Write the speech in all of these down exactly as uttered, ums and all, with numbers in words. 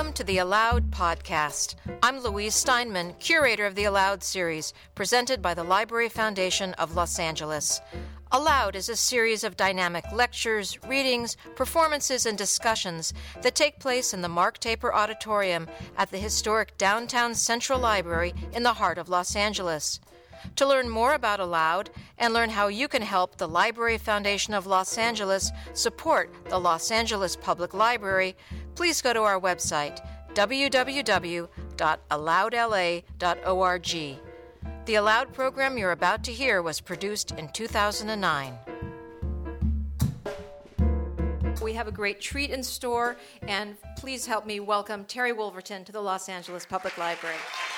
Welcome to the Aloud podcast. I'm Louise Steinman, curator of the Aloud series, presented by the Library Foundation of Los Angeles. Aloud is a series of dynamic lectures, readings, performances, and discussions that take place in the Mark Taper Auditorium at the historic downtown Central Library in the heart of Los Angeles. To learn more about Aloud and learn how you can help the Library Foundation of Los Angeles support the Los Angeles Public Library, please go to our website, w w w dot aloud l a dot org. The Aloud program you're about to hear was produced in two thousand nine. We have a great treat in store, and please help me welcome Terry Wolverton to the Los Angeles Public Library.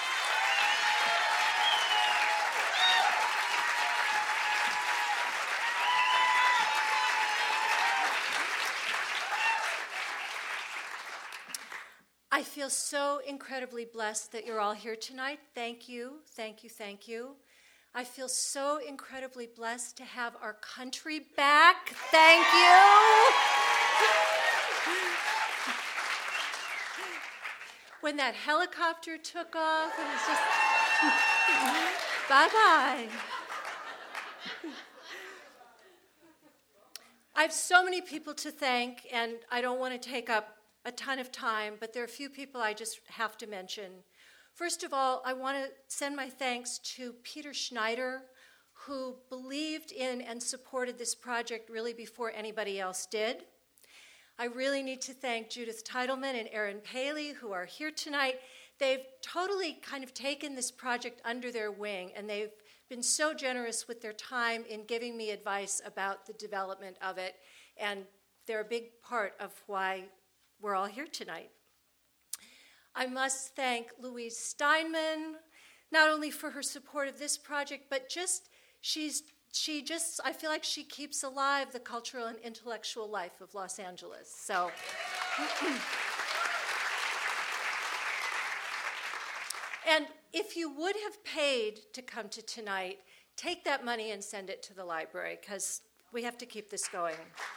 I feel so incredibly blessed that you're all here tonight. Thank you, thank you, thank you. I feel so incredibly blessed to have our country back. Thank you. When that helicopter took off, it was just bye-bye. I have so many people to thank, and I don't want to take up a ton of time, but there are a few people I just have to mention. First of all, I want to send my thanks to Peter Schneider, who believed in and supported this project really before anybody else did. I really need to thank Judith Titleman and Aaron Paley, who are here tonight. They've totally kind of taken this project under their wing, and they've been so generous with their time in giving me advice about the development of it, and they're a big part of why we're all here tonight. I must thank Louise Steinman, not only for her support of this project, but just, she's, she just, I feel like she keeps alive the cultural and intellectual life of Los Angeles. So, and if you would have paid to come to tonight, take that money and send it to the library, because we have to keep this going.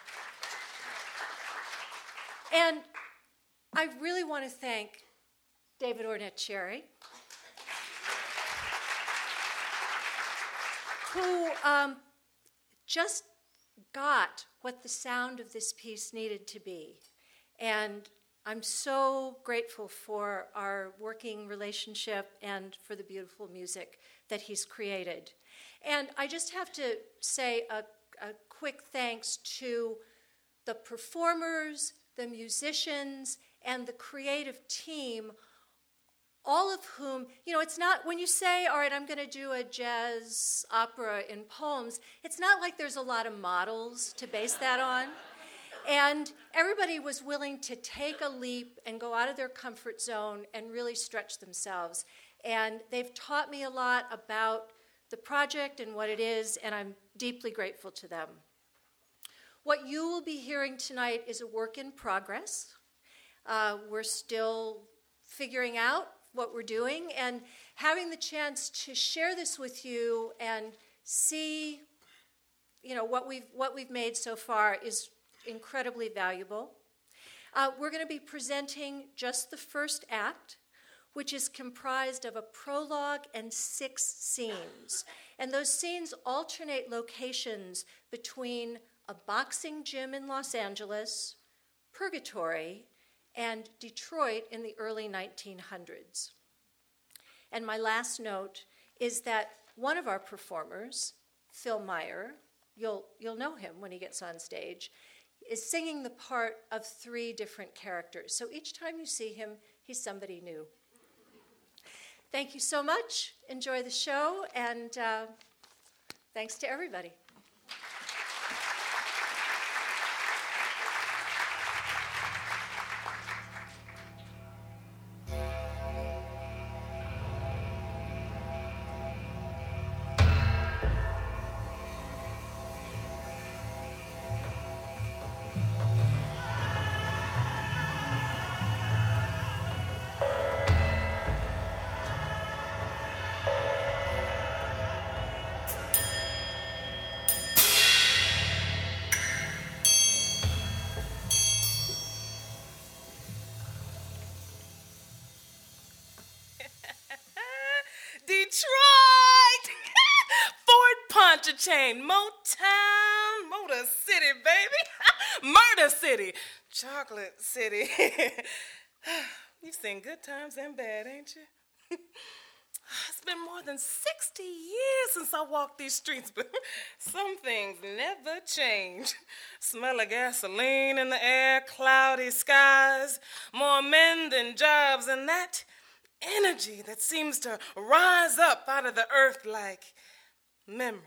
And I really want to thank David Ornette-Cherry, who um, just got what the sound of this piece needed to be. And I'm so grateful for our working relationship and for the beautiful music that he's created. And I just have to say a, a quick thanks to the performers, the musicians, and the creative team, all of whom, you know, it's not, when you say, all right, I'm going to do a jazz opera in poems, it's not like there's a lot of models to base that on. And everybody was willing to take a leap and go out of their comfort zone and really stretch themselves. And they've taught me a lot about the project and what it is, and I'm deeply grateful to them. What you will be hearing tonight is a work in progress. Uh, we're still figuring out what we're doing, and having the chance to share this with you and see, you know, what we've what we've made so far is incredibly valuable. Uh, we're going to be presenting just the first act, which is comprised of a prologue and six scenes, and those scenes alternate locations between a boxing gym in Los Angeles, Purgatory, and Detroit in the early nineteen hundreds. And my last note is that one of our performers, Phil Meyer, you'll, you'll know him when he gets on stage, is singing the part of three different characters. So each time you see him, he's somebody new. Thank you so much. Enjoy the show, and uh, thanks to everybody. chain. Motown, Motor City, baby. Murder City. Chocolate City. You've seen good times and bad, ain't you? It's been more than sixty years since I walked these streets, but some things never change. Smell of gasoline in the air, cloudy skies, more men than jobs, and that energy that seems to rise up out of the earth like memory.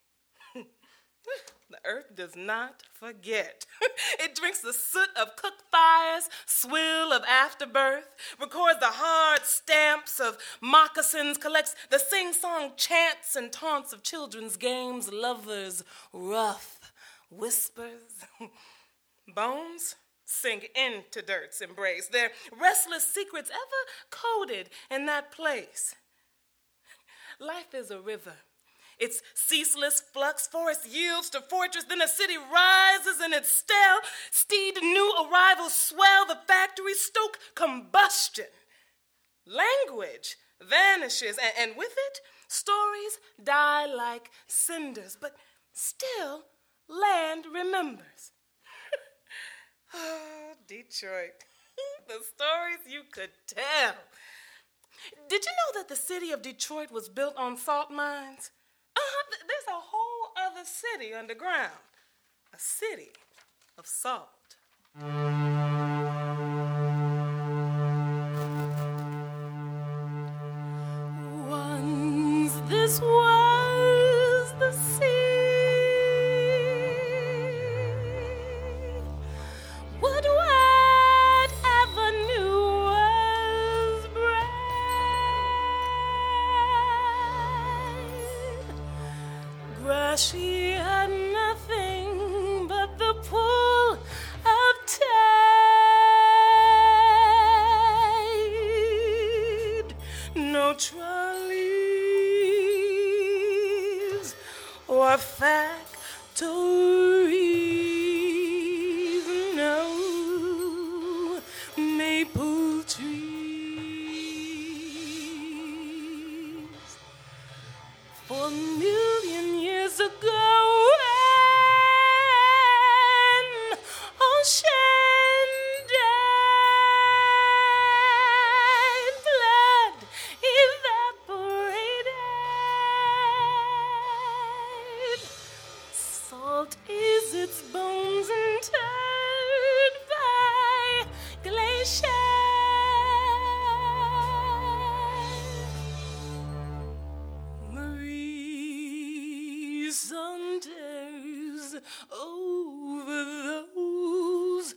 The earth does not forget. It drinks the soot of cooked fires, swill of afterbirth, records the hard stamps of moccasins, collects the sing-song chants and taunts of children's games, lovers' rough whispers. Bones sink into dirt's embrace, their restless secrets ever coded in that place. Life is a river. Its ceaseless flux, forest yields to fortress, then a city rises in its stell. Steed new arrivals swell the factory, stoke combustion. Language vanishes, and, and with it, stories die like cinders. But still, land remembers. Oh, Detroit, the stories you could tell. Did you know that the city of Detroit was built on salt mines? Uh-huh, there's a whole other city underground, a city of salt. Once this was the sea, what wide avenue was bright. She had nothing but the pull of tide. No trolleys or factories, no maple trees. For a million years ago, when ocean died, blood evaporated. Salt is its bones interred by glacier. Saunders over those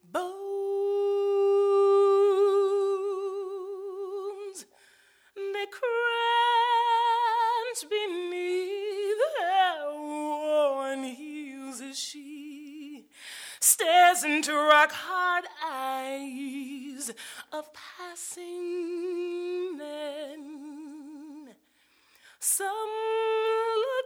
bones. They crunch beneath her worn heels as she stares into rock-hard eyes of passing men. Some look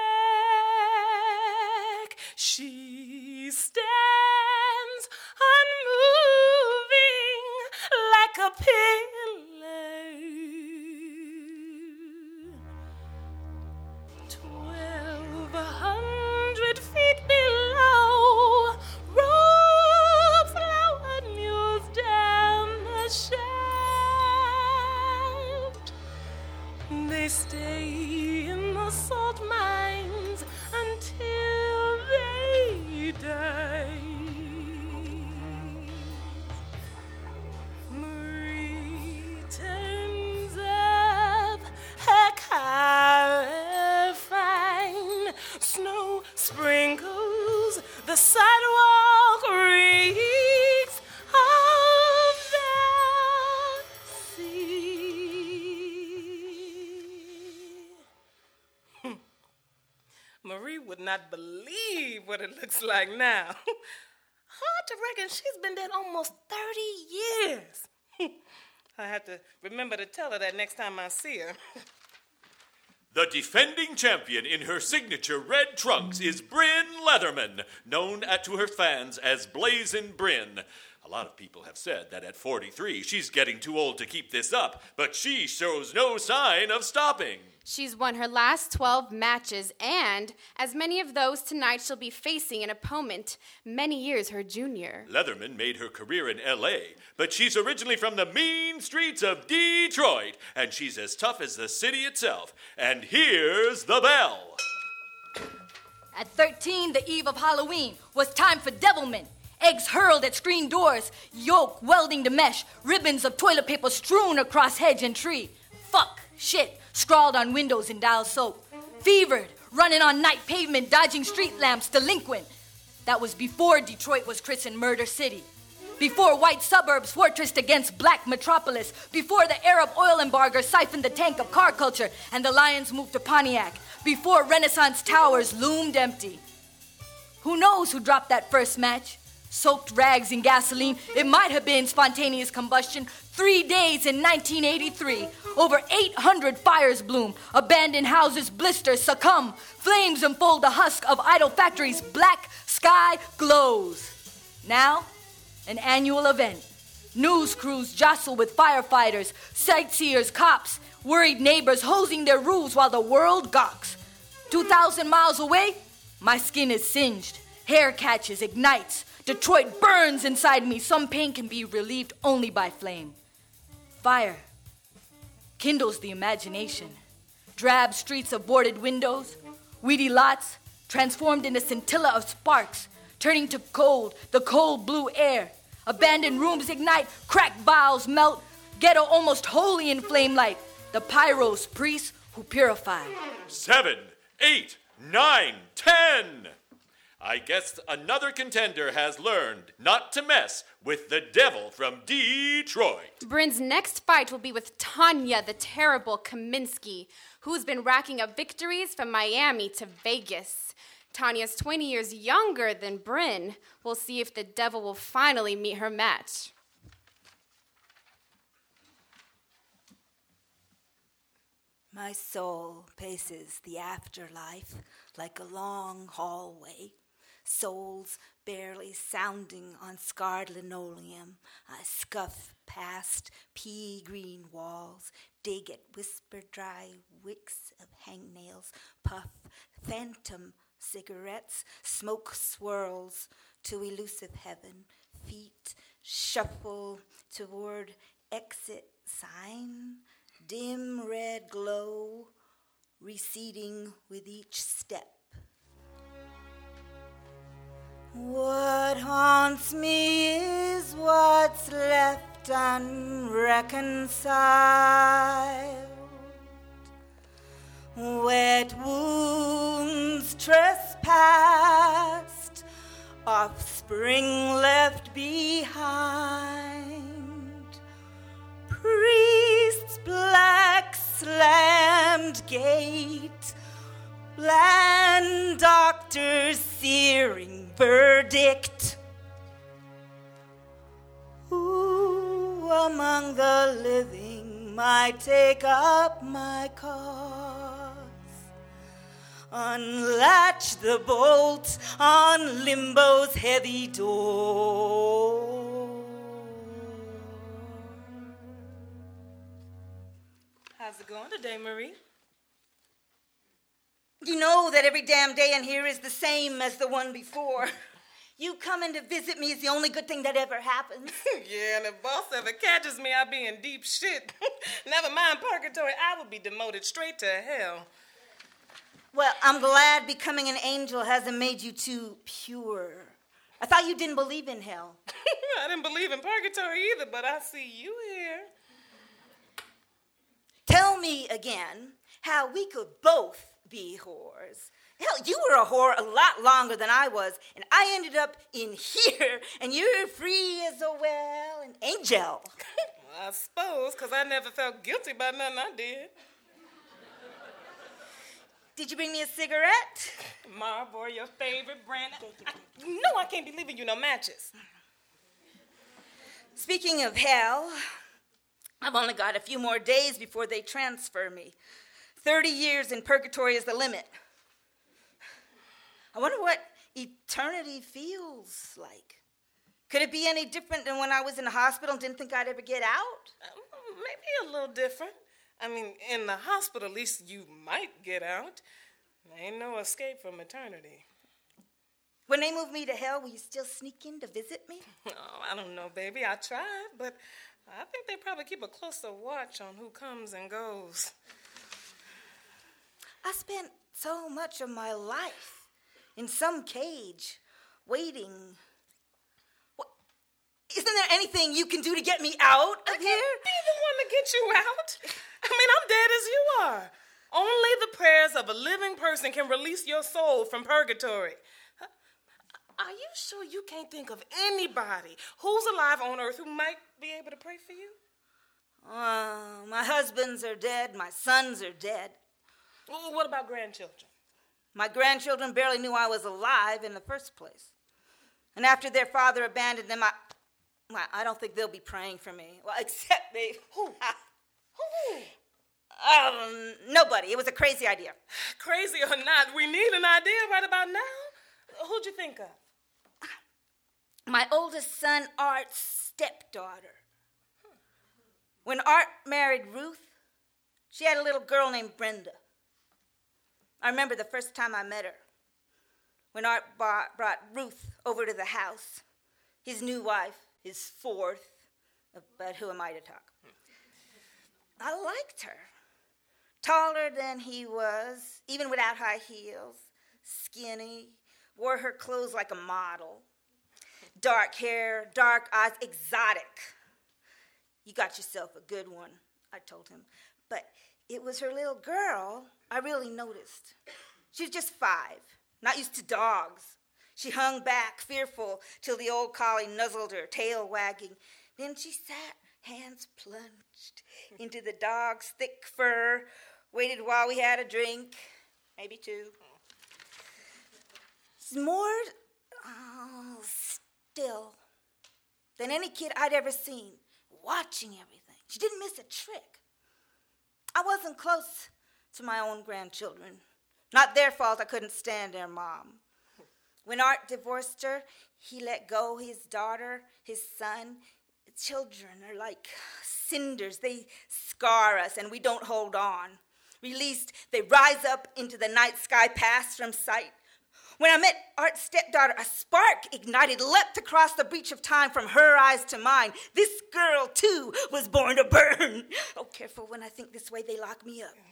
back, she stands unmoving like a pillar. Twelve hundred feet below, roll flowered mules down the shaft. They stay in the salt mines until they die. Marie turns up her collar fine. Snow sprinkles the sidewalk, reeks of the sea. Marie would not believe what it looks like now. Hard to reckon she's been dead almost thirty years. I have to remember to tell her that next time I see her. The defending champion in her signature red trunks is Bryn Leatherman, known at, to her fans as Blazin' Bryn. lot of people have said that at forty-three, she's getting too old to keep this up, but she shows no sign of stopping. She's won her last twelve matches, and as many of those tonight, she'll be facing an opponent many years her junior. Leatherman made her career in L A, but she's originally from the mean streets of Detroit, and she's as tough as the city itself. And here's the bell. At thirteen, the eve of Halloween, was time for devilment. Eggs hurled at screen doors, yoke welding to mesh, ribbons of toilet paper strewn across hedge and tree. Fuck, shit, scrawled on windows in dial soap. Fevered, running on night pavement, dodging street lamps, delinquent. That was before Detroit was christened Murder City. Before white suburbs fortressed against black metropolis. Before the Arab oil embargo siphoned the tank of car culture and the Lions moved to Pontiac. Before Renaissance towers loomed empty. Who knows who dropped that first match? Soaked rags in gasoline. It might have been spontaneous combustion. Three days in nineteen eighty-three. Over eight hundred fires bloom. Abandoned houses blister, succumb. Flames unfold the husk of idle factories. Black sky glows. Now, an annual event. News crews jostle with firefighters, sightseers, cops, worried neighbors hosing their roofs while the world gawks. Two thousand miles away, my skin is singed. Hair catches, ignites. Detroit burns inside me. Some pain can be relieved only by flame. Fire kindles the imagination. Drab streets of boarded windows, weedy lots transformed into scintilla of sparks, turning to cold, the cold blue air. Abandoned rooms ignite, cracked vials melt, ghetto almost wholly in flame light. The pyros, priests who purify. Seven, eight, nine, ten. I guess another contender has learned not to mess with the devil from Detroit. Bryn's next fight will be with Tanya the Terrible Kaminsky, who's been racking up victories from Miami to Vegas. Tanya's twenty years younger than Bryn. We'll see if the devil will finally meet her match. My soul paces the afterlife like a long hallway. Souls barely sounding on scarred linoleum. I scuff past pea-green walls, dig at whisper dry wicks of hangnails, puff phantom cigarettes, smoke swirls to elusive heaven. Feet shuffle toward exit sign. Dim red glow receding with each step. What haunts me is what's left unreconciled. Wet wounds trespassed, offspring left behind. Priest's black slammed gate, bland doctor's searing verdict. Who among the living might take up my cause? Unlatch the bolt on limbo's heavy door. How's it going today, Marie? You know that every damn day in here is the same as the one before. You coming to visit me is the only good thing that ever happens. Yeah, and if boss ever catches me, I'll be in deep shit. Never mind purgatory, I will be demoted straight to hell. Well, I'm glad becoming an angel hasn't made you too pure. I thought you didn't believe in hell. I didn't believe in purgatory either, but I see you here. Tell me again how we could both be whores. Hell, you were a whore a lot longer than I was, and I ended up in here, and you're free as a, well, an angel. Well, I suppose, because I never felt guilty about nothing I did. Did you bring me a cigarette? Marlboro, your favorite brand. I, no, I can't be leaving you no matches. Speaking of hell, I've only got a few more days before they transfer me. Thirty years in purgatory is the limit. I wonder what eternity feels like. Could it be any different than when I was in the hospital and didn't think I'd ever get out? Uh, maybe a little different. I mean, in the hospital, at least you might get out. There ain't no escape from eternity. When they moved me to hell, will you still sneak in to visit me? Oh, I don't know, baby. I tried, but I think they probably keep a closer watch on who comes and goes. I spent so much of my life in some cage, waiting. What? Isn't there anything you can do to get me out of I can't here? be the one to get you out. I mean, I'm dead as you are. Only the prayers of a living person can release your soul from purgatory. Are you sure you can't think of anybody who's alive on earth who might be able to pray for you? Uh, my husbands are dead. My sons are dead. Well, what about grandchildren? My grandchildren barely knew I was alive in the first place. And after their father abandoned them, I, well, I don't think they'll be praying for me. Well, except they... Who? Who? Um, nobody. It was a crazy idea. Crazy or not, we need an idea right about now. Who'd you think of? My oldest son, Art's stepdaughter. When Art married Ruth, she had a little girl named Brenda. I remember the first time I met her, when Art bought, brought Ruth over to the house, his new wife, his fourth, but who am I to talk? I liked her. Taller than he was, even without high heels, skinny, wore her clothes like a model. Dark hair, dark eyes, exotic. You got yourself a good one, I told him. But it was her little girl I really noticed. She was just five, not used to dogs. She hung back, fearful, till the old collie nuzzled her, tail wagging. Then she sat, hands plunged into the dog's thick fur, waited while we had a drink, maybe two. She's more oh, still than any kid I'd ever seen, watching everything. She didn't miss a trick. I wasn't close to my own grandchildren. Not their fault I couldn't stand their mom. When Art divorced her, he let go his daughter, his son. Children are like cinders. They scar us and we don't hold on. Released, they rise up into the night sky, pass from sight. When I met Art's stepdaughter, a spark ignited, leapt across the breach of time from her eyes to mine. This girl, too, was born to burn. Oh, careful when I think this way, they lock me up.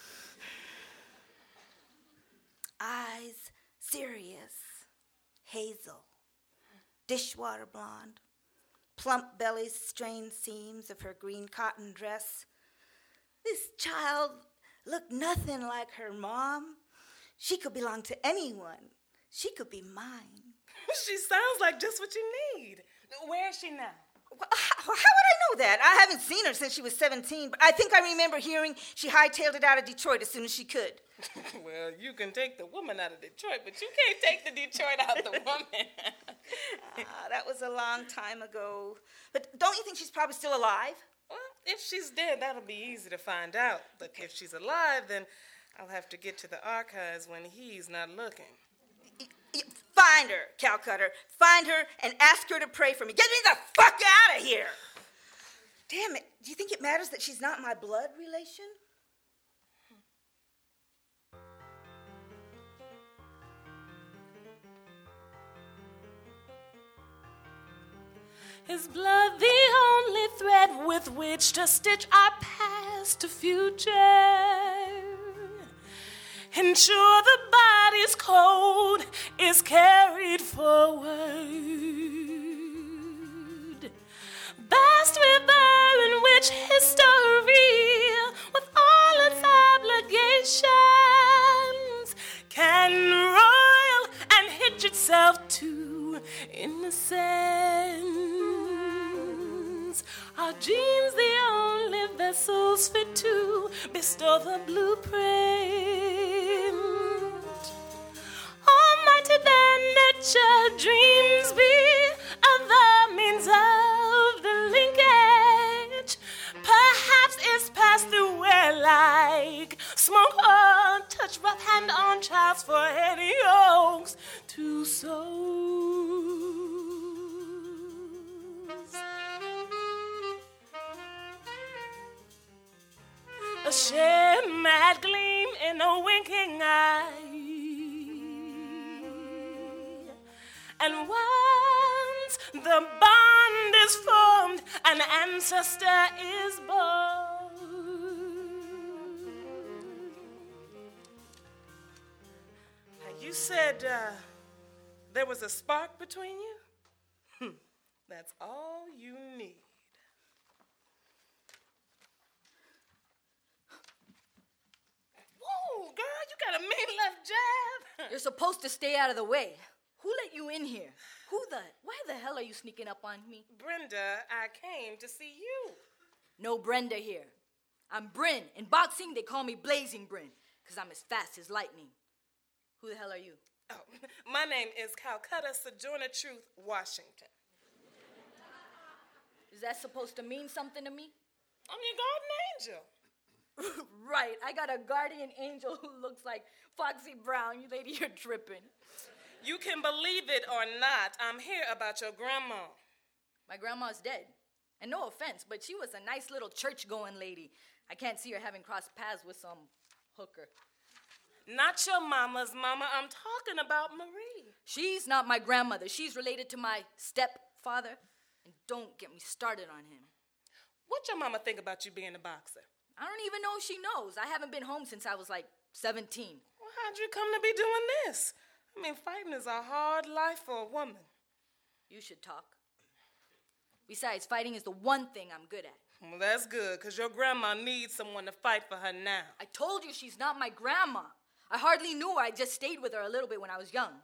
Eyes serious, hazel, dishwater blonde, plump belly, strained seams of her green cotton dress. This child looked nothing like her mom. She could belong to anyone. She could be mine. She sounds like just what you need. Where is she now? Well, how, how would I know that? I haven't seen her since she was seventeen, but I think I remember hearing she hightailed it out of Detroit as soon as she could. Well, you can take the woman out of Detroit, but you can't take the Detroit out of the woman. Ah, that was a long time ago. But don't you think she's probably still alive? Well, if she's dead, that'll be easy to find out. But if she's alive, then I'll have to get to the archives when he's not looking. Y- y- Find her, Calcutta. Find her and ask her to pray for me. Get me the fuck out of here! Damn it. Do you think it matters that she's not my blood relation? Is blood the only thread with which to stitch our past to future? Ensure the body's code is carried forward. Best river in which history, with all its obligations, can roil and hitch itself to innocence. Are genes the only vessels fit to bestow the blueprint? Almighty then nature dreams be other means of the linkage. Perhaps it's passed through where like smoke on touch rough hand on child's for any oaks to sow. share mad gleam in a winking eye. And once the bond is formed, an ancestor is born. You said uh, there was a spark between you? Hm, that's all you need. Whoa, girl, you got a mean left jab. You're supposed to stay out of the way. Who let you in here? Who the, why the hell are you sneaking up on me? Brenda, I came to see you. No Brenda here. I'm Bryn. In boxing, they call me Blazing Bryn, because I'm as fast as lightning. Who the hell are you? Oh, my name is Calcutta Sojourner Truth Washington. Is that supposed to mean something to me? I'm your guardian angel. Right, I got a guardian angel who looks like Foxy Brown. You lady, you're tripping. You can believe it or not, I'm here about your grandma. My grandma's dead. And no offense, but she was a nice little church-going lady. I can't see her having crossed paths with some hooker. Not your mama's mama. I'm talking about Marie. She's not my grandmother. She's related to my stepfather. And don't get me started on him. What your mama think about you being a boxer? I don't even know if she knows. I haven't been home since I was like seventeen. Well, how'd you come to be doing this? I mean, fighting is a hard life for a woman. You should talk. Besides, fighting is the one thing I'm good at. Well, that's good, because your grandma needs someone to fight for her now. I told you she's not my grandma. I hardly knew her. I just stayed with her a little bit when I was young.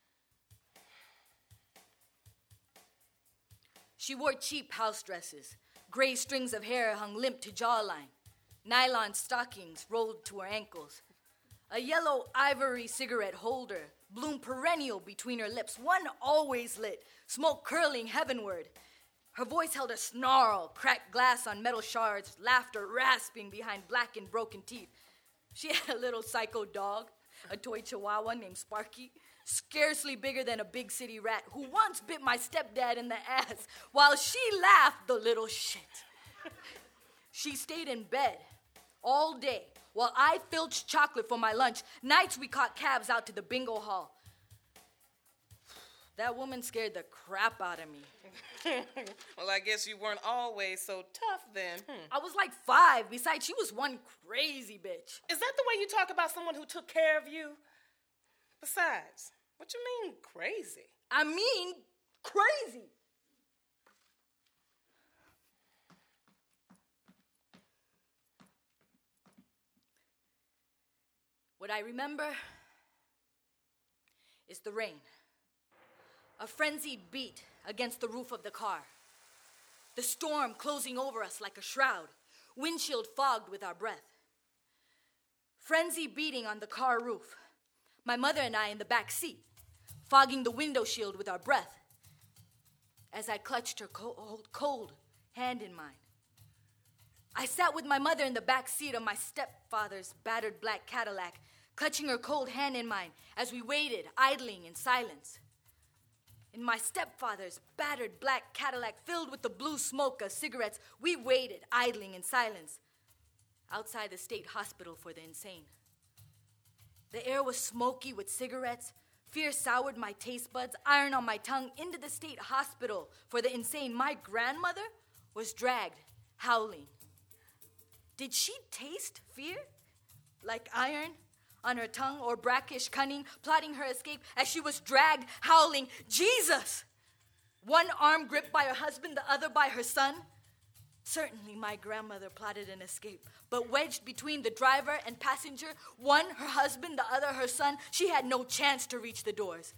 She wore cheap house dresses. Gray strings of hair hung limp to jawline. Nylon stockings rolled to her ankles. A yellow ivory cigarette holder bloomed perennial between her lips, one always lit, smoke curling heavenward. Her voice held a snarl, cracked glass on metal shards, laughter rasping behind black and broken teeth. She had a little psycho dog, a toy chihuahua named Sparky, scarcely bigger than a big city rat, who once bit my stepdad in the ass while she laughed, the little shit. She stayed in bed all day while I filched chocolate for my lunch. Nights we caught cabs out to the bingo hall. That woman scared the crap out of me. Well, I guess you weren't always so tough then. Hmm. I was like five. Besides, she was one crazy bitch. Is that the way you talk about someone who took care of you? Besides, what you mean crazy? I mean crazy. What I remember is the rain. A frenzied beat against the roof of the car. The storm closing over us like a shroud, windshield fogged with our breath. Frenzy beating on the car roof. My mother and I in the back seat, fogging the window shield with our breath. As I clutched her cold, cold hand in mine. I sat with my mother in the back seat of my stepfather's battered black Cadillac, clutching her cold hand in mine as we waited, idling in silence. In my stepfather's battered black Cadillac filled with the blue smoke of cigarettes, we waited, idling in silence, outside the state hospital for the insane. The air was smoky with cigarettes. Fear soured my taste buds, iron on my tongue, into the state hospital for the insane. My grandmother was dragged, howling. Did she taste fear? Like iron on her tongue, or brackish cunning, plotting her escape as she was dragged, howling, Jesus! One arm gripped by her husband, the other by her son. Certainly my grandmother plotted an escape, but wedged between the driver and passenger, one her husband, the other her son, she had no chance to reach the doors.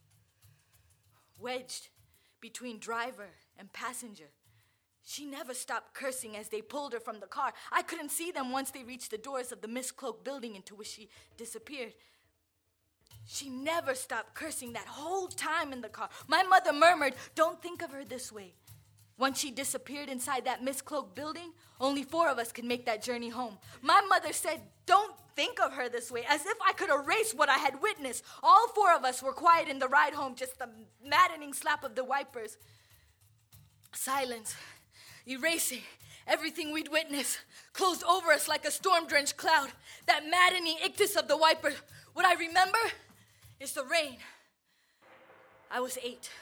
Wedged between driver and passenger, she never stopped cursing as they pulled her from the car. I couldn't see them once they reached the doors of the Miss Cloak building into which she disappeared. She never stopped cursing that whole time in the car. My mother murmured, "Don't think of her this way." Once she disappeared inside that Miss Cloak building, only four of us could make that journey home. My mother said, "Don't think of her this way," as if I could erase what I had witnessed. All four of us were quiet in the ride home, just the maddening slap of the wipers. Silence, erasing Everything we'd witnessed closed over us like a storm-drenched cloud. That maddening ictus of the wiper. What I remember is the rain. I was eight.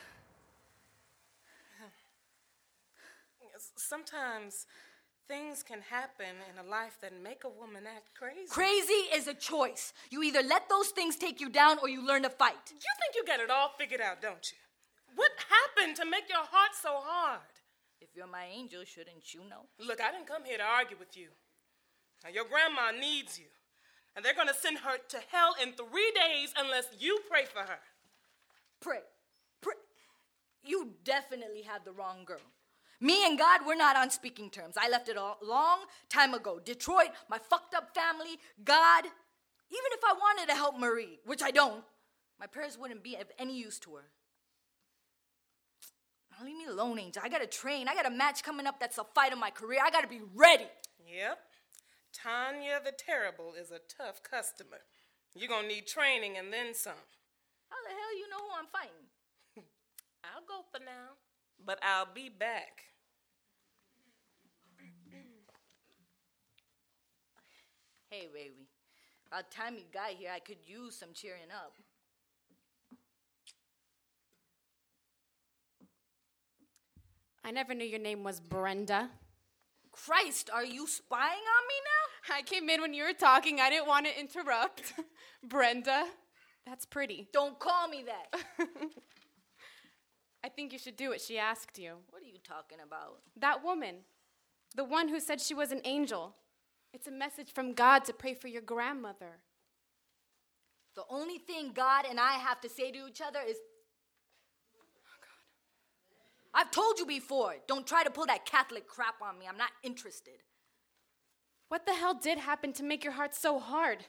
Sometimes things can happen in a life that make a woman act crazy. Crazy is a choice. You either let those things take you down or you learn to fight. You think you got it all figured out, don't you? What happened to make your heart so hard? If you're my angel, shouldn't you know? Look, I didn't come here to argue with you. Now, your grandma needs you, and they're going to send her to hell in three days unless you pray for her. Pray. Pray. You definitely have the wrong girl. Me and God, we're not on speaking terms. I left it a long time ago. Detroit, my fucked up family, God. Even if I wanted to help Marie, which I don't, my prayers wouldn't be of any use to her. Now leave me alone, Angel. I gotta train. I got a match coming up that's the fight of my career. I gotta be ready. Yep. Tanya the Terrible is a tough customer. You're gonna need training and then some. How the hell you know who I'm fighting? I'll go for now, but I'll be back. Hey, baby. About time you got here, I could use some cheering up. I never knew your name was Brenda. Christ, are you spying on me now? I came in when you were talking. I didn't want to interrupt. Brenda, that's pretty. Don't call me that. I think you should do what she asked you. What are you talking about? That woman, the one who said she was an angel. It's a message from God to pray for your grandmother. The only thing God and I have to say to each other is, oh God. I've told you before, don't try to pull that Catholic crap on me. I'm not interested. What the hell did happen to make your heart so hard?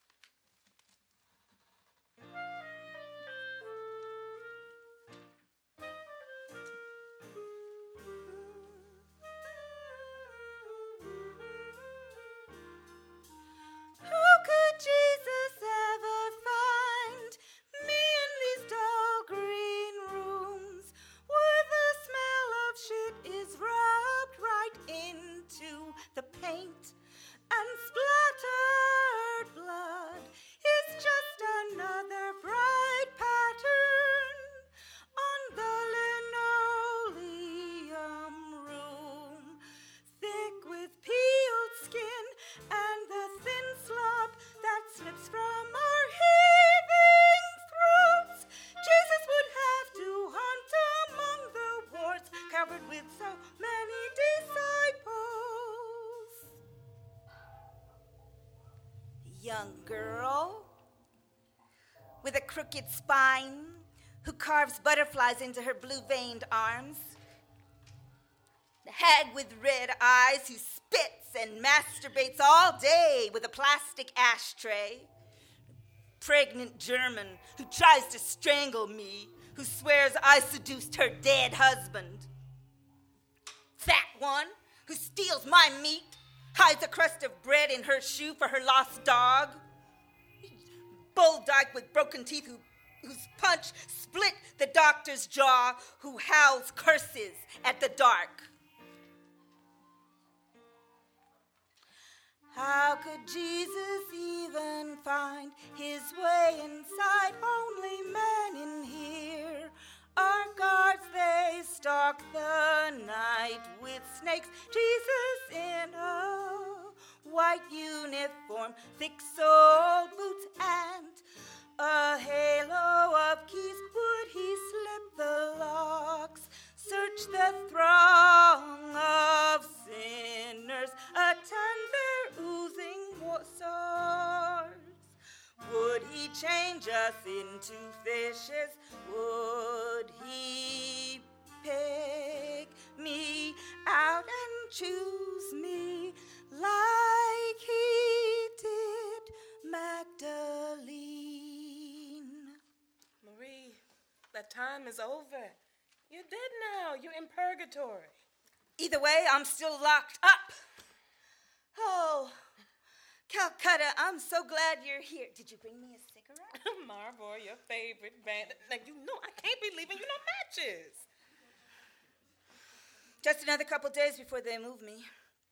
Young girl with a crooked spine who carves butterflies into her blue-veined arms. The hag with red eyes who spits and masturbates all day with a plastic ashtray. Pregnant German who tries to strangle me, who swears I seduced her dead husband. Fat one who steals my meat, hides a crust of bread in her shoe for her lost dog. Bull dyke with broken teeth who, whose punch split the doctor's jaw, who howls curses at the dark. How could Jesus even find his way inside? Only men in here are guards, they stalk the night with snakes. Jesus in a white uniform, thick-soled boots, and a halo of keys. Would he slip the locks, search the throng of sinners, attend their oozing sores? Would he change us into fishes? Would he pick me out and choose me like he did Magdalene? Marie, that time is over. You're dead now. You're in purgatory. Either way, I'm still locked up. Oh, Calcutta, I'm so glad you're here. Did you bring me a cigarette? Marlboro, your favorite band. Now, you know I can't be leaving you no matches. Just another couple days before they move me.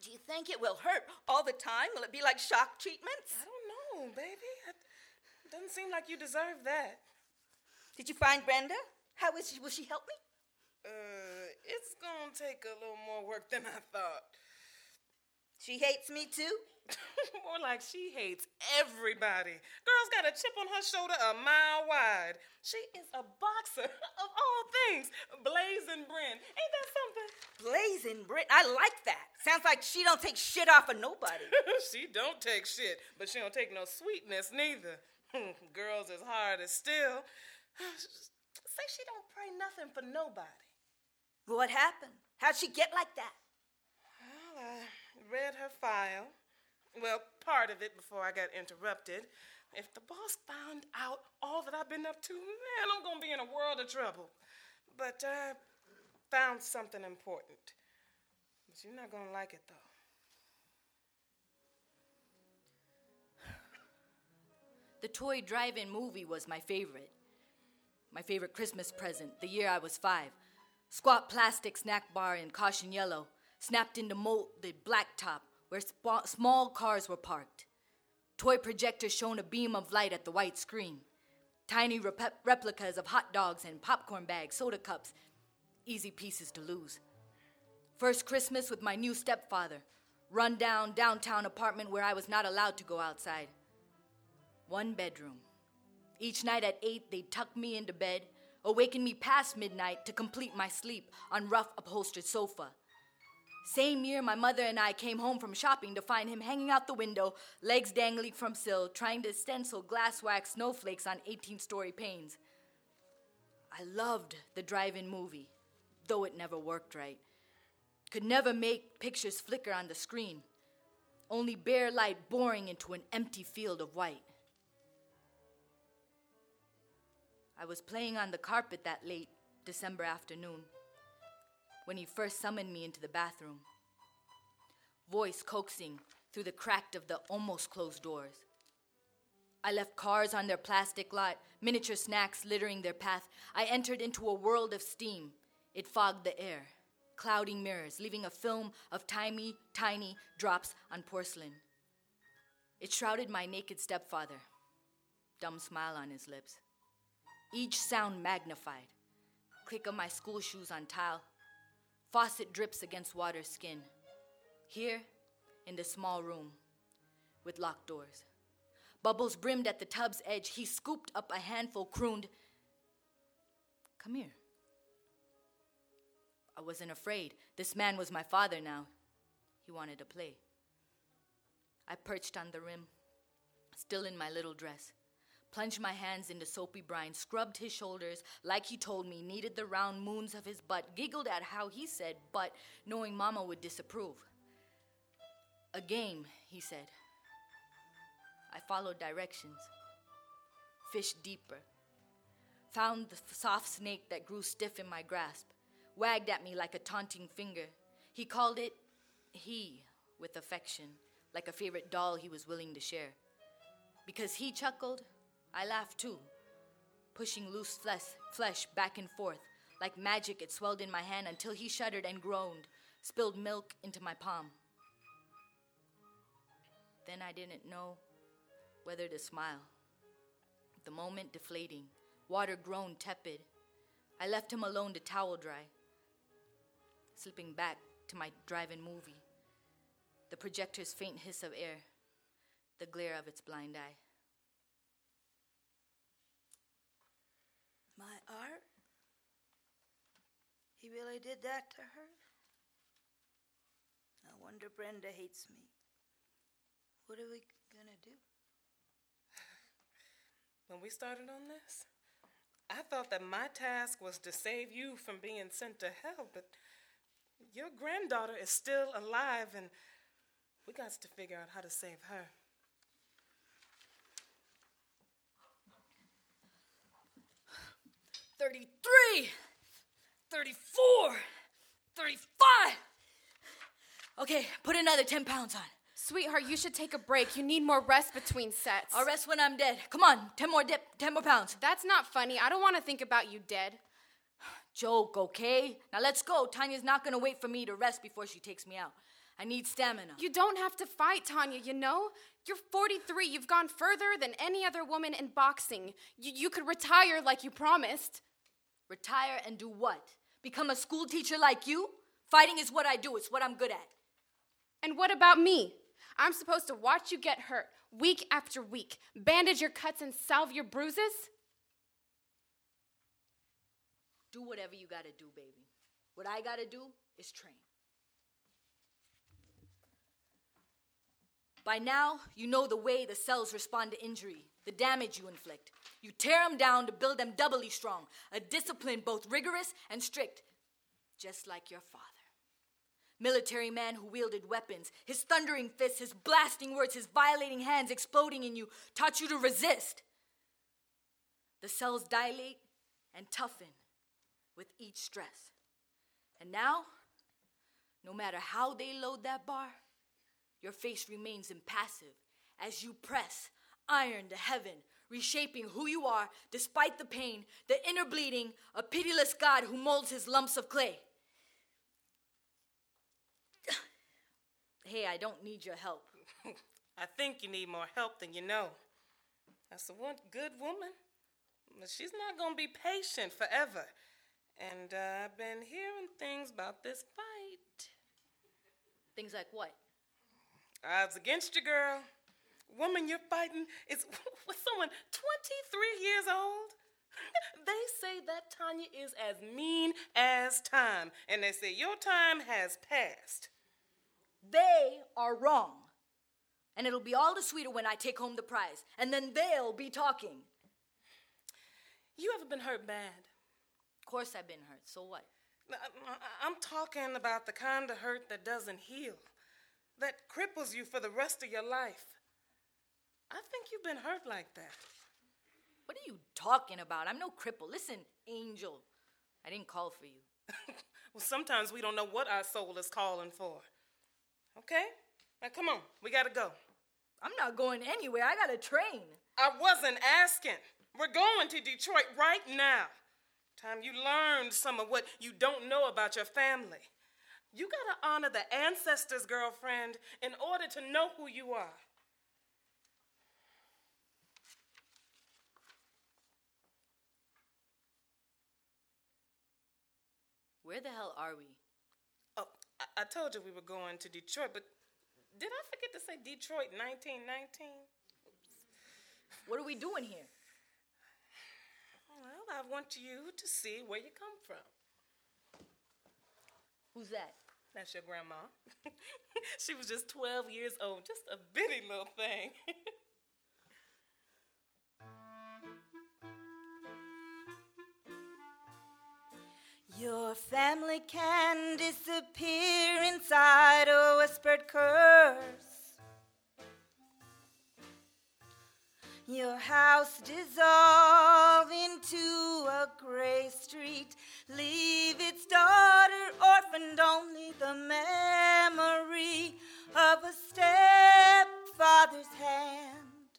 Do you think it will hurt all the time? Will it be like shock treatments? I don't know, baby. It doesn't seem like you deserve that. Did you find Brenda? How is she? Will she help me? Uh, it's gonna take a little more work than I thought. She hates me too? More like she hates everybody. Girl's got a chip on her shoulder a mile wide. She is a boxer of all things. Blazing Bryn. Ain't that something? Blazing Brit. I like that. Sounds like she don't take shit off of nobody. She don't take shit, but she don't take no sweetness neither. Girls as hard as steel. Say she don't pray nothing for nobody. What happened? How'd she get like that? Well, I read her file. Well, part of it before I got interrupted. If the boss found out all that I've been up to, man, I'm going to be in a world of trouble. But I found something important. But you're not going to like it, though. The toy drive-in movie was my favorite. My favorite Christmas present, the year I was five. Squat plastic snack bar in caution yellow, snapped into molded blacktop where sp- small cars were parked. Toy projectors shone a beam of light at the white screen. Tiny rep- replicas of hot dogs and popcorn bags, soda cups, easy pieces to lose. First Christmas with my new stepfather, run-down downtown apartment where I was not allowed to go outside. One bedroom. Each night at eight, they'd tuck me into bed, awaken me past midnight to complete my sleep on rough upholstered sofa. Same year, my mother and I came home from shopping to find him hanging out the window, legs dangling from sill, trying to stencil glass wax snowflakes on eighteen-story panes. I loved the drive-in movie, though it never worked right. Could never make pictures flicker on the screen. Only bare light boring into an empty field of white. I was playing on the carpet that late December afternoon when he first summoned me into the bathroom. Voice coaxing through the crack of the almost closed doors. I left cars on their plastic lot, miniature snacks littering their path. I entered into a world of steam. It fogged the air, clouding mirrors, leaving a film of tiny, tiny drops on porcelain. It shrouded my naked stepfather, dumb smile on his lips. Each sound magnified. Click of my school shoes on tile. Faucet drips against water skin. Here, in the small room, with locked doors. Bubbles brimmed at the tub's edge. He scooped up a handful, crooned, "Come here." I wasn't afraid. This man was my father now. He wanted to play. I perched on the rim, still in my little dress. Plunged my hands into soapy brine, scrubbed his shoulders like he told me, kneaded the round moons of his butt, giggled at how he said but, knowing Mama would disapprove. "A game," he said. I followed directions. Fished deeper. Found the soft snake that grew stiff in my grasp, wagged at me like a taunting finger. He called it he with affection, like a favorite doll he was willing to share. Because he chuckled, I laughed too, pushing loose flesh, flesh back and forth. Like magic, it swelled in my hand until he shuddered and groaned, spilled milk into my palm. Then I didn't know whether to smile. The moment deflating, water grown tepid. I left him alone to towel dry, slipping back to my drive-in movie. The projector's faint hiss of air, the glare of its blind eye. My art? He really did that to her? No wonder Brenda hates me. What are we gonna do? When we started on this, I thought that my task was to save you from being sent to hell, but your granddaughter is still alive, and we got to figure out how to save her. thirty-three, thirty-four, thirty-five. Okay, put another ten pounds on. Sweetheart, you should take a break. You need more rest between sets. I'll rest when I'm dead. Come on, ten more dip, ten more pounds. That's not funny. I don't want to think about you dead. Joke, okay? Now let's go. Tanya's not gonna wait for me to rest before she takes me out. I need stamina. You don't have to fight, Tanya, you know? You're forty-three. You've gone further than any other woman in boxing. You, you could retire like you promised. Retire and do what? Become a school teacher like you? Fighting is what I do. It's what I'm good at. And what about me? I'm supposed to watch you get hurt week after week, bandage your cuts and salve your bruises? Do whatever you gotta do, baby. What I gotta do is train. By now, you know the way the cells respond to injury, the damage you inflict. You tear them down to build them doubly strong, a discipline both rigorous and strict, just like your father. Military man who wielded weapons, his thundering fists, his blasting words, his violating hands exploding in you, taught you to resist. The cells dilate and toughen with each stress. And now, no matter how they load that bar, your face remains impassive as you press iron to heaven, reshaping who you are despite the pain, the inner bleeding, a pitiless God who molds his lumps of clay. Hey, I don't need your help. I think you need more help than you know. That's a one good woman. But she's not going to be patient forever. And uh, I've been hearing things about this fight. Things like what? Odds against you, girl. Woman you're fighting is with someone twenty-three years old. They say that Tanya is as mean as time. And they say your time has passed. They are wrong. And it'll be all the sweeter when I take home the prize. And then they'll be talking. You ever been hurt bad? Of course I've been hurt. So what? I'm talking about the kind of hurt that doesn't heal. That cripples you for the rest of your life. I think you've been hurt like that. What are you talking about? I'm no cripple. Listen, Angel, I didn't call for you. Well, sometimes we don't know what our soul is calling for. Okay? Now, come on. We got to go. I'm not going anywhere. I got to train. I wasn't asking. We're going to Detroit right now. Time you learned some of what you don't know about your family. You got to honor the ancestors, girlfriend, in order to know who you are. Where the hell are we? Oh, I, I told you we were going to Detroit, but did I forget to say Detroit nineteen nineteen? What are we doing here? Well, I want you to see where you come from. Who's that? That's your grandma. She was just twelve years old, just a bitty little thing. Your family can disappear inside a whispered curse. Your house dissolve into a gray street, leave its daughter orphaned, only the memory of a stepfather's hand,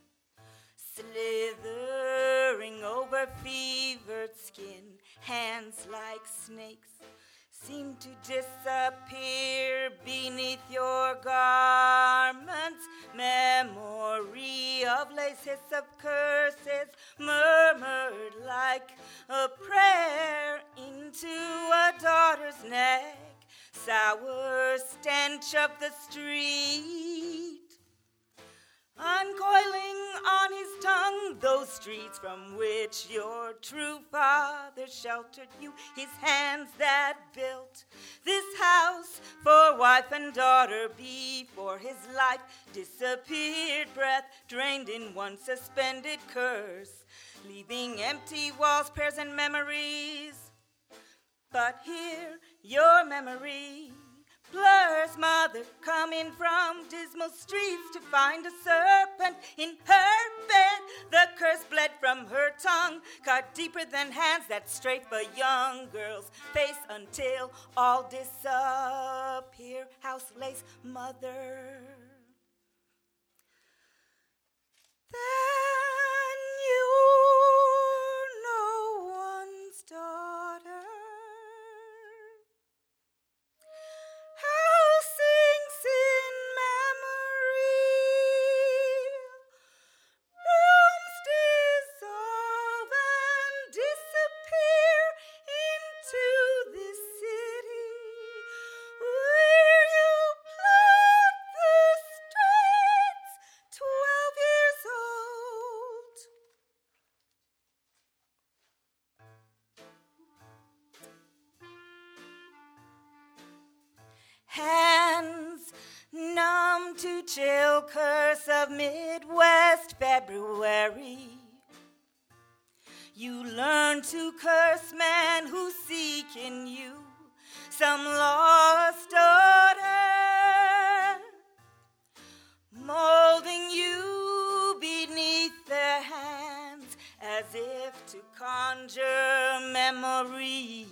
slithering over fevered skin. Hands like snakes seem to disappear beneath your garments. Memory of lace, hiss of curses, murmured like a prayer into a daughter's neck. Sour stench of the street, uncoiling on his tongue those streets from which your true father sheltered you. His hands that built this house for wife and daughter before his life disappeared, breath drained in one suspended curse, leaving empty walls, prayers, and memories. But here your memory blurs, mother coming from dismal streets to find a serpent in her bed. The curse bled from her tongue, cut deeper than hands that strafe a young girl's face until all disappear. House lace, mother. Then you're no one's daughter. How sing chill curse of Midwest February. You learn to curse man who's seeking you, some lost daughter, molding you beneath their hands as if to conjure memory.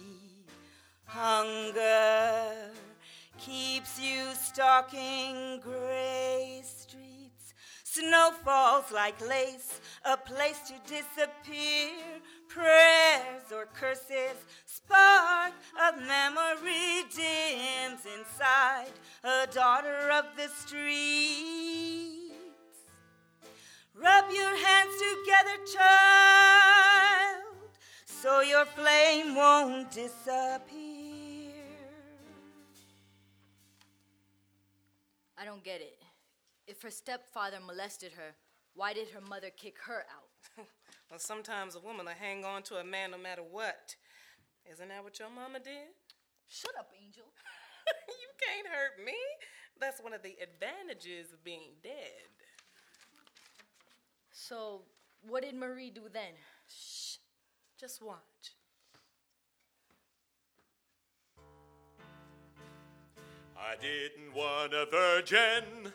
Hunger keeps you stalking gray streets. Snow falls like lace, a place to disappear. Prayers or curses, spark of memory dims inside a daughter of the streets. Rub your hands together, child, so your flame won't disappear. I don't get it. If her stepfather molested her, why did her mother kick her out? Well, sometimes a woman will hang on to a man no matter what. Isn't that what your mama did? Shut up, Angel. You can't hurt me. That's one of the advantages of being dead. So, what did Marie do then? Shh. Just watch. I didn't want a virgin.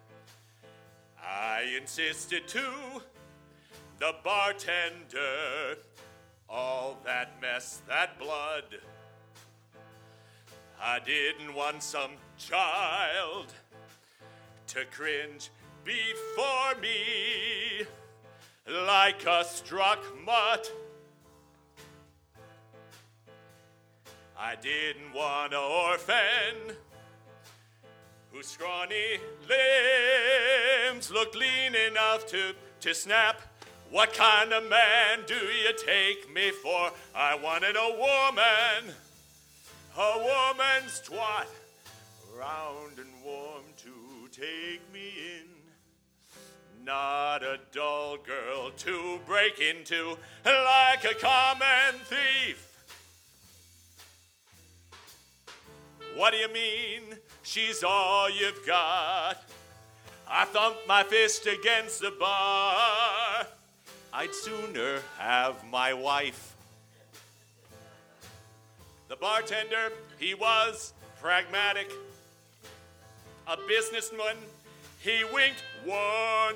I insisted to. The bartender, all that mess, that blood. I didn't want some child to cringe before me like a struck mutt. I didn't want an orphan whose scrawny limbs looked lean enough to, to snap. What kind of man do you take me for? I wanted a woman, a woman's twat, round and warm to take me in. Not a dull girl to break into like a common thief. What do you mean, she's all you've got? I thumped my fist against the bar. I'd sooner have my wife. The bartender, he was pragmatic. A businessman, he winked one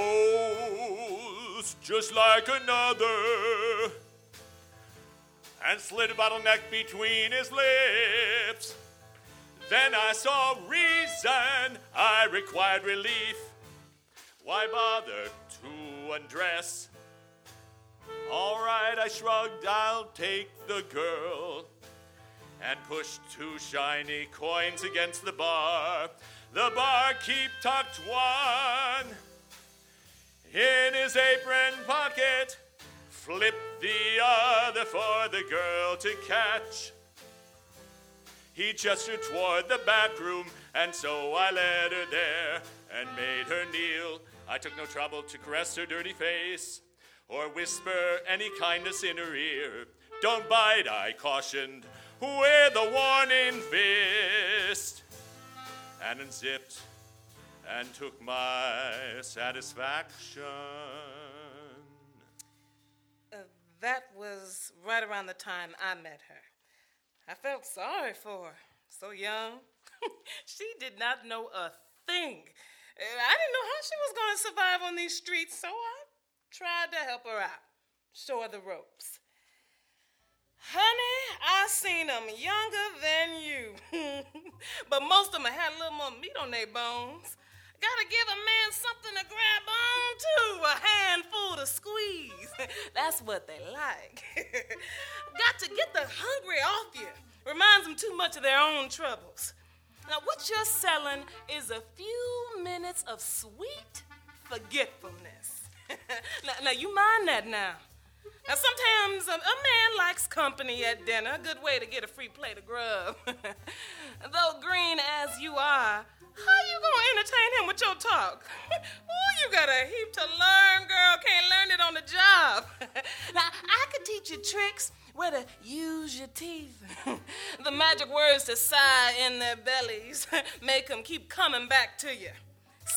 hose just like another and slid a bottleneck between his lips. Then I saw reason, I required relief. Why bother to undress? All right, I shrugged, I'll take the girl, and pushed two shiny coins against the bar. The barkeep tucked one in his apron pocket, flipped the other for the girl to catch. He gestured toward the back room, and so I led her there and made her kneel. I took no trouble to caress her dirty face or whisper any kindness in her ear. Don't bite, I cautioned, with a warning fist, and unzipped and took my satisfaction. Uh, that was right around the time I met her. I felt sorry for her. So young. She did not know a thing. I didn't know how she was going to survive on these streets, so I tried to help her out, show her the ropes. Honey, I seen them younger than you. But most of them had a little more meat on their bones. Gotta give a man something to grab on to, a handful to squeeze. That's what they like. Got to get the hungry off you. Reminds them too much of their own troubles. Now, what you're selling is a few minutes of sweet forgetfulness. now, now, you mind that now. Now, sometimes a, a man likes company at dinner, a good way to get a free plate of grub. Though green as you are, how you gonna entertain him with your talk? Oh, you got a heap to learn, girl. Can't learn it on the job. Now, I could teach you tricks where to use your teeth. The magic words to sigh in their bellies make them keep coming back to you.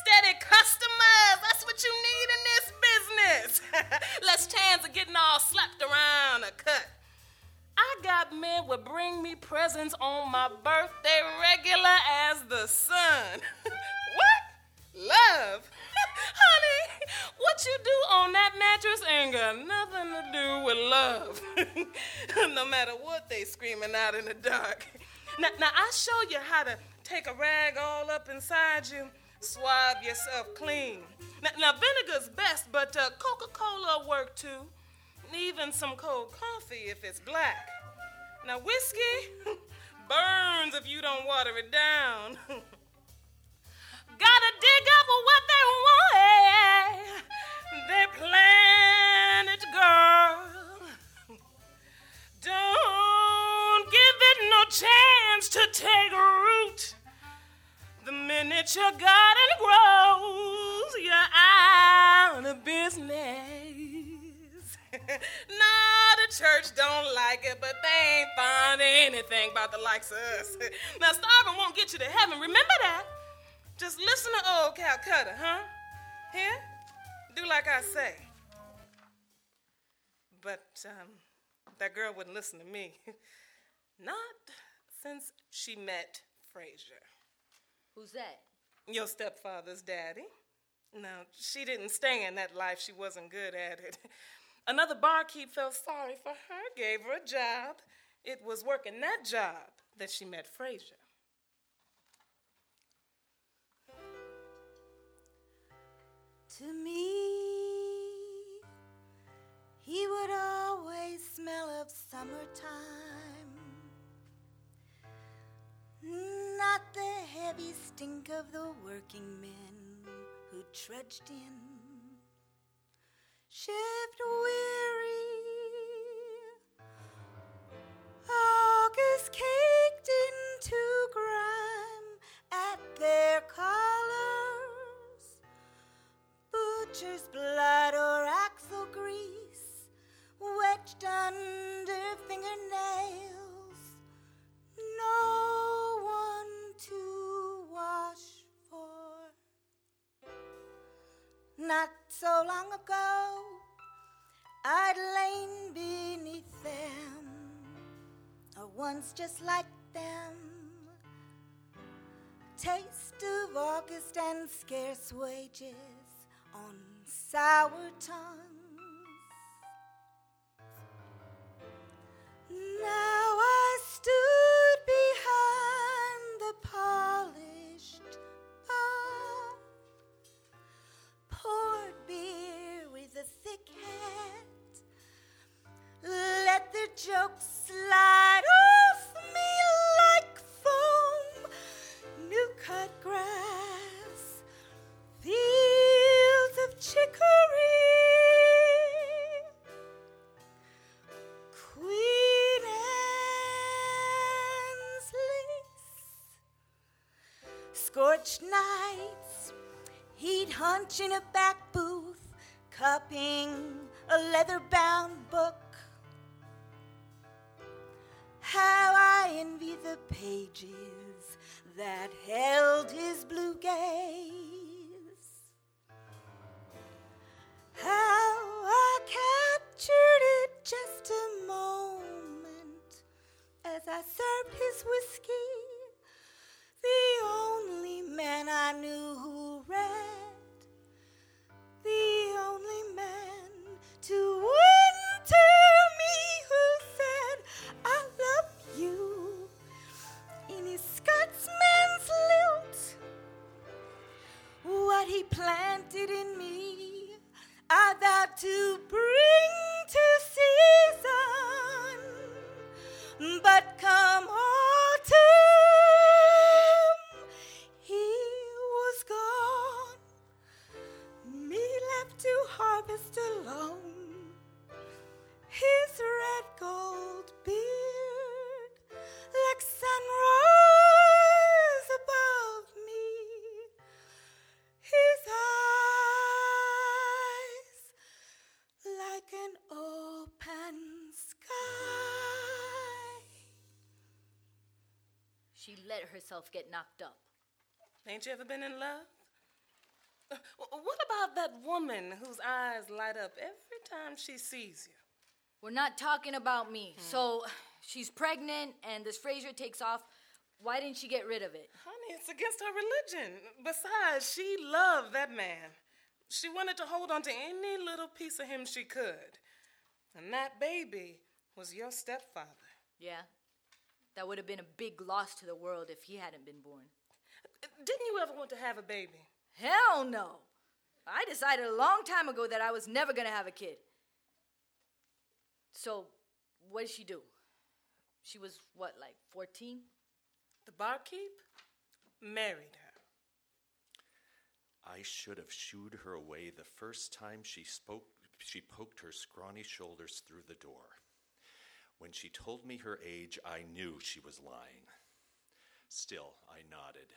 steady customers. That's what you need in this business. Less chance of getting all slapped around or cut. I got men would bring me presents on my birthday regular as the sun. What? Love? Honey, what you do on that mattress ain't got nothing to do with love. No matter what they screaming out in the dark. Now, now, I show you how to take a rag all up inside you, swab yourself clean. Now, now vinegar's best, but uh, Coca-Cola work too. Even some cold coffee if it's black. Now, whiskey burns if you don't water it down. Gotta dig up what they want. They plan it, girl. Don't give it no chance to take root. The minute your garden grows, you're out of business. Nah, the church don't like it, but they ain't find anything about the likes of us. Now, starving won't get you to heaven. Remember that. Just listen to old Calcutta, huh? Here? Do like I say. But um, that girl wouldn't listen to me. Not since she met Frazier. Who's that? Your stepfather's daddy. Now, she didn't stay in that life. She wasn't good at it. Another barkeep felt sorry for her, gave her a job. It was working that job that she met Frazier. To me, he would always smell of summertime, not the heavy stink of the working men who trudged in, shift weary, August caked into grime at their collars, butcher's blood or axle grease wedged under fingernails, no one to wash for. Not so long ago, I'd lain beneath them, or once just like them, taste of August and scarce wages on sour tongues. Now I stood behind the polished bar, poured beer with a thick hat, let the jokes slide off me like foam, new cut grass, fields of chicory, Queen Anne's lace, scorched nights, he'd hunch in a back booth, cupping a leather-bound book. How I envy the pages that held his blue gaze. How I captured it just a moment as I served his whiskey, the only man I knew who read, the only man to win to me who said, I love you, in his Scotsman's lilt. What he planted in me, I vowed to bring to season, but come autumn, he was gone, me left to harvest alone, his red gold beard like sunrise above me, his eyes like an open sky. She let herself get knocked up. Ain't you ever been in love? What about that woman whose eyes light up every time she sees you? We're not talking about me. Hmm. So she's pregnant and this Fraser takes off. Why didn't she get rid of it? Honey, it's against her religion. Besides, she loved that man. She wanted to hold on to any little piece of him she could. And that baby was your stepfather. Yeah. That would have been a big loss to the world if he hadn't been born. Didn't you ever want to have a baby? Hell no. I decided a long time ago that I was never going to have a kid. So, what did she do? She was, what, like fourteen? The barkeep married her. I should have shooed her away the first time she spoke. She poked her scrawny shoulders through the door. When she told me her age, I knew she was lying. Still, I nodded.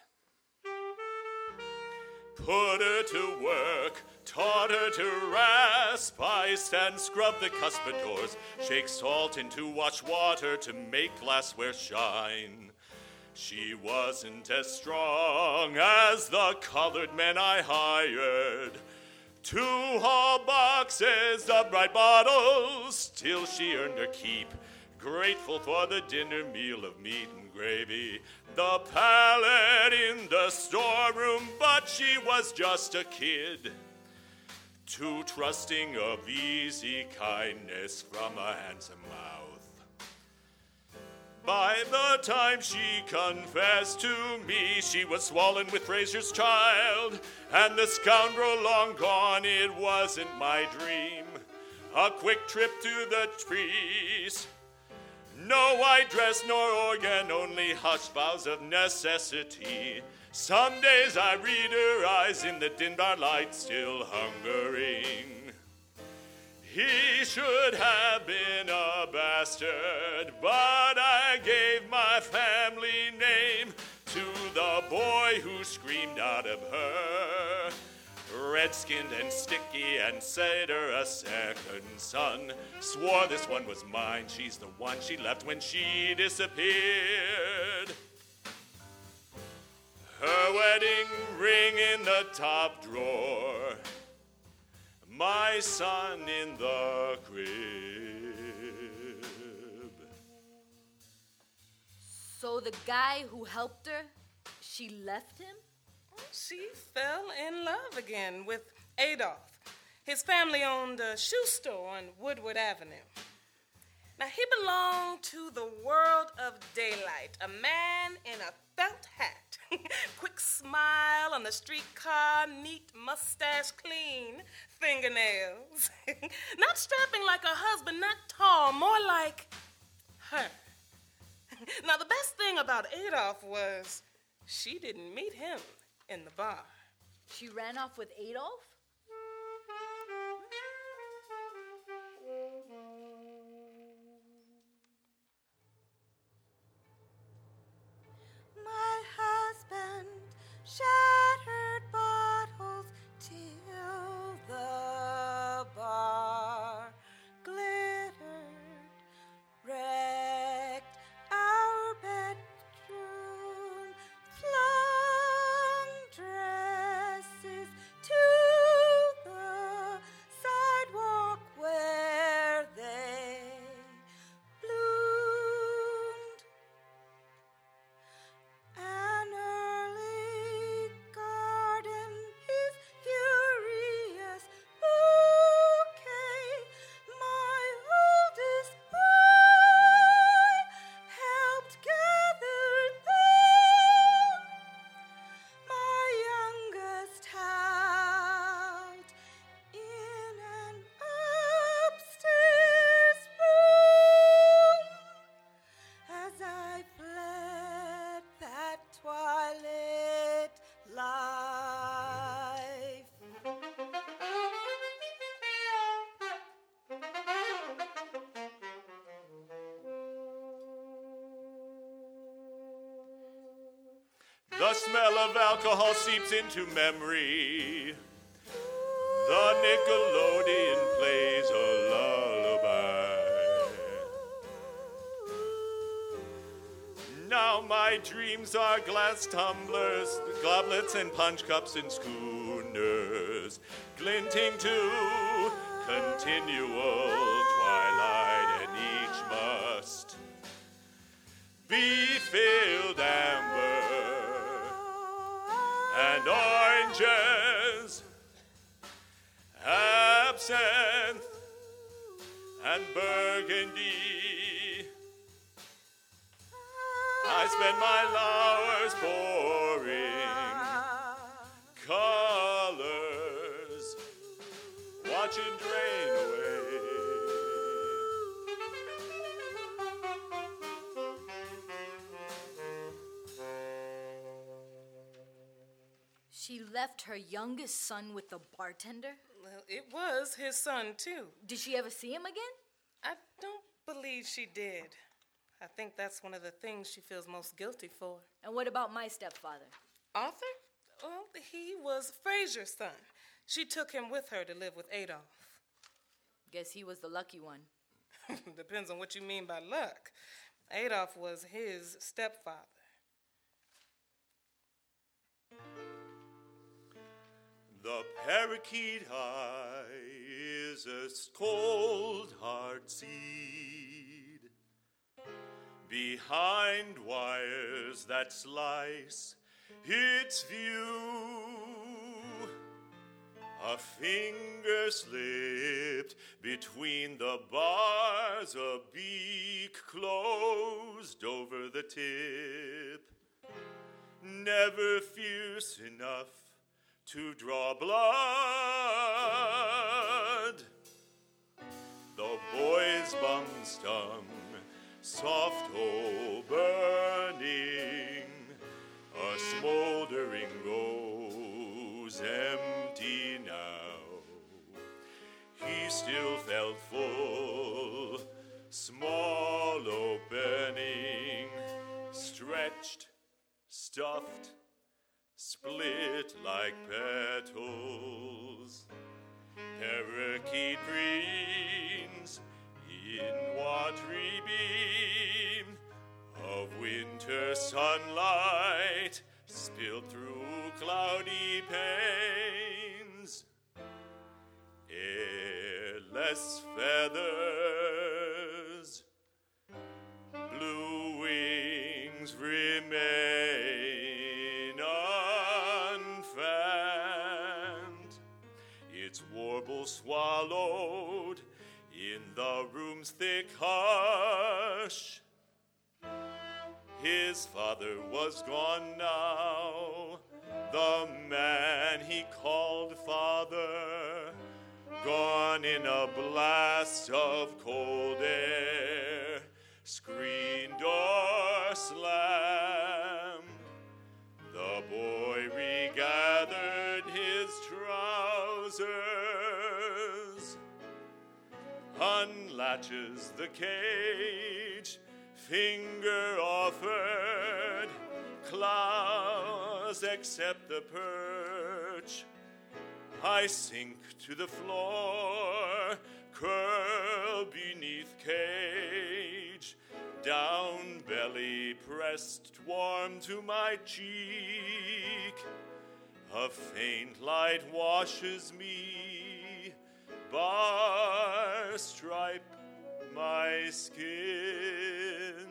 Put her to work, taught her to rasp, iced and scrub the cuspidors, shake salt into wash water to make glassware shine. She wasn't as strong as the colored men I hired. Two whole boxes of bright bottles till she earned her keep, grateful for the dinner meal of meat and gravy, the pallet in the storeroom, but she was just a kid, too trusting of easy kindness from a handsome mouth. By the time she confessed to me, she was swollen with Fraser's child, and the scoundrel long gone, it wasn't my dream. A quick trip to the trees. No white dress nor organ, only hushed vows of necessity. Some days I read her eyes in the dim bar light, still hungering. He should have been a bastard, but I gave my family name to the boy who screamed out of her. Red-skinned and sticky and said her a second son. Swore this one was mine, she's the one she left when she disappeared. Her wedding ring in the top drawer. My son in the crib. So the guy who helped her, she left him? She fell in love again with Adolph. His family owned a shoe store on Woodward Avenue. Now, he belonged to the world of daylight, a man in a felt hat. Quick smile on the streetcar, neat mustache, clean fingernails. Not strapping like a husband, not tall, more like her. Now, the best thing about Adolph was she didn't meet him in the bar. She ran off with Adolph? My husband shattered bottles till the bar glittered, wrecked our bedroom, flung dresses to the sidewalk where they bloomed. An early garden, his furious bouquet. My oldest boy helped gather them. My youngest out in an upstairs room as I fled that twilight life. The smell of alcohol seeps into memory. The Nickelodeon plays a lullaby. now my dreams are glass tumblers, goblets and punch cups and schooners, glinting to continual twilight, and each must be filled amber and oranges, absinthe and burgundy. I spend my hours pouring colors, watching drain away. She left her youngest son with the bartender? Well, it was his son, too. Did she ever see him again? I don't believe she did. I think that's one of the things she feels most guilty for. And what about my stepfather? Arthur? Well, he was Fraser's son. She took him with her to live with Adolf. Guess he was the lucky one. Depends on what you mean by luck. Adolf was his stepfather. The parakeet eye is a cold, hard seed behind wires that slice its view. A finger slipped between the bars, a beak closed over the tip. Never fierce enough to draw blood. The boy's bum stung, soft hole burning, a smoldering rose empty now. He still felt full, small opening, stretched, stuffed, split like petals. Parakeet greens in watery beam of winter sunlight spilled through cloudy panes. Airless feathers, blue wings remain unfanned. Its warble swallowed in the room's thick hush. His father was gone now, the man he called father, gone in a blast of cold air. Screen door slammed. The boy regathered his trousers, unlatches the cage, finger offered, claws accept the perch. I sink to the floor, curl beneath cage, down belly pressed warm to my cheek. A faint light washes me, bar stripe my skin.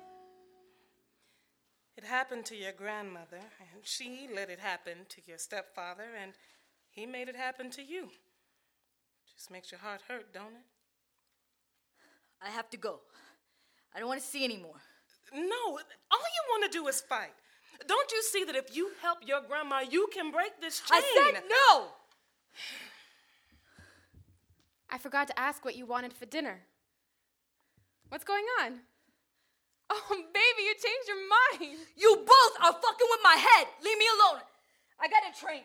It happened to your grandmother, and she let it happen to your stepfather, and he made it happen to you. Just makes your heart hurt, don't it? I have to go. I don't want to see anymore. No, all you want to do is fight. Don't you see that if you help your grandma, you can break this chain? I said no! I forgot to ask what you wanted for dinner. What's going on? Oh, baby, you changed your mind. You both are fucking with my head. Leave me alone. I got a train.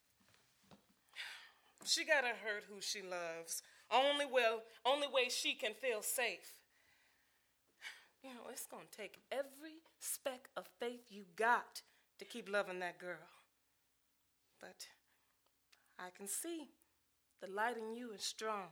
She gotta hurt who she loves. Only well, only way she can feel safe. You know, it's gonna take every speck of faith you got to keep loving that girl. But I can see the light in you is strong.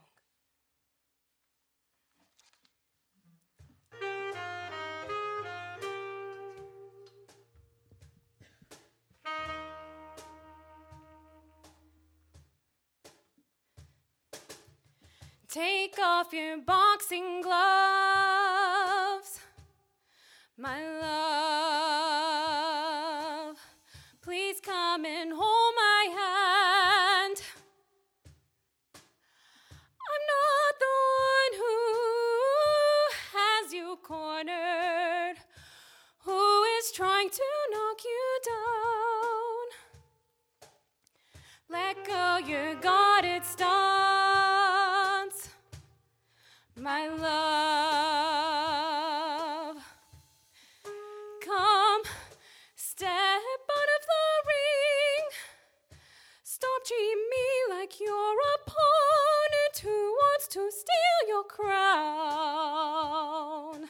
Take off your boxing gloves, my love. Please come and hold my hand. I'm not the one who has you cornered, who is trying to knock you down. Let go your guarded stance, my love. Come, step out of the ring. Stop treating me like your opponent who wants to steal your crown.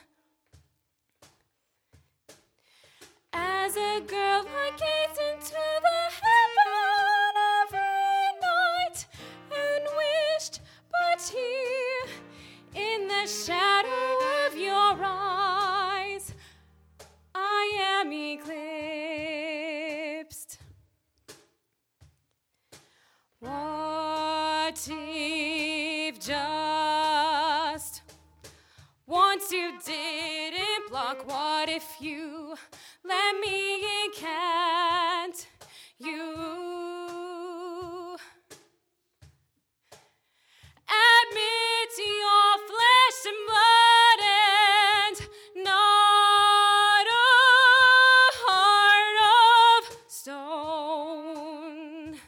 As a girl, I gaze into the heaven every night and wished, but here in the shadow of your eyes, I am eclipsed. What if just once you didn't block? What if you let me in? Can't you admit your flesh and blood and not a heart of stone?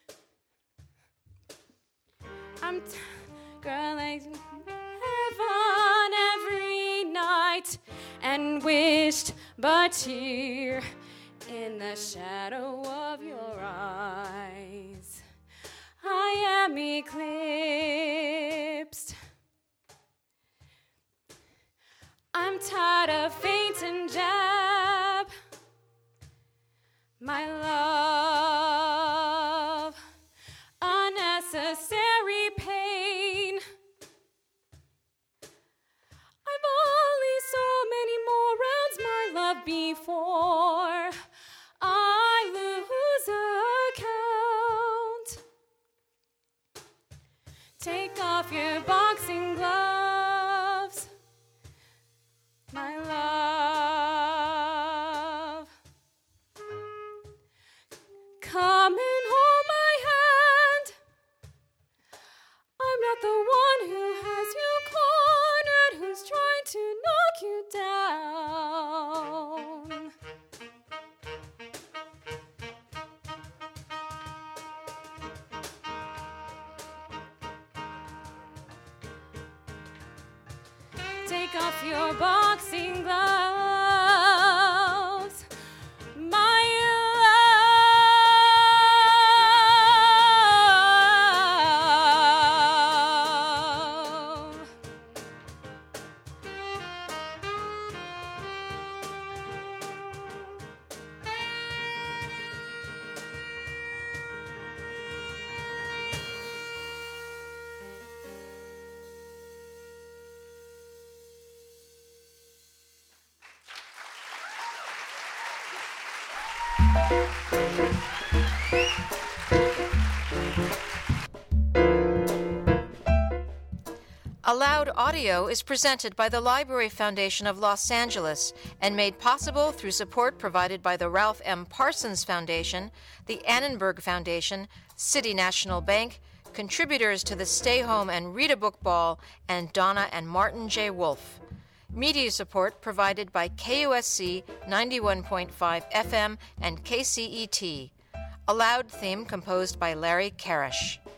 I'm t- girl, I heaven every night and wished, but here in the shadow of your eyes, I am eclipsed. I'm tired of feint and jab, my love. Unnecessary pain. I've only so many more rounds, my love, before I lose account. Take off your boxing gloves, my love. Come and hold my hand. I'm not the one who has you cornered, who's trying to knock you down. Take off your boxing gloves, my love. Aloud Audio is presented by the Library Foundation of Los Angeles and made possible through support provided by the Ralph M. Parsons Foundation, the Annenberg Foundation, City National Bank, contributors to the Stay Home and Read a Book Ball, and Donna and Martin J. Wolfe. Media support provided by K U S C ninety-one point five F M and K C E T. Aloud theme composed by Larry Karish.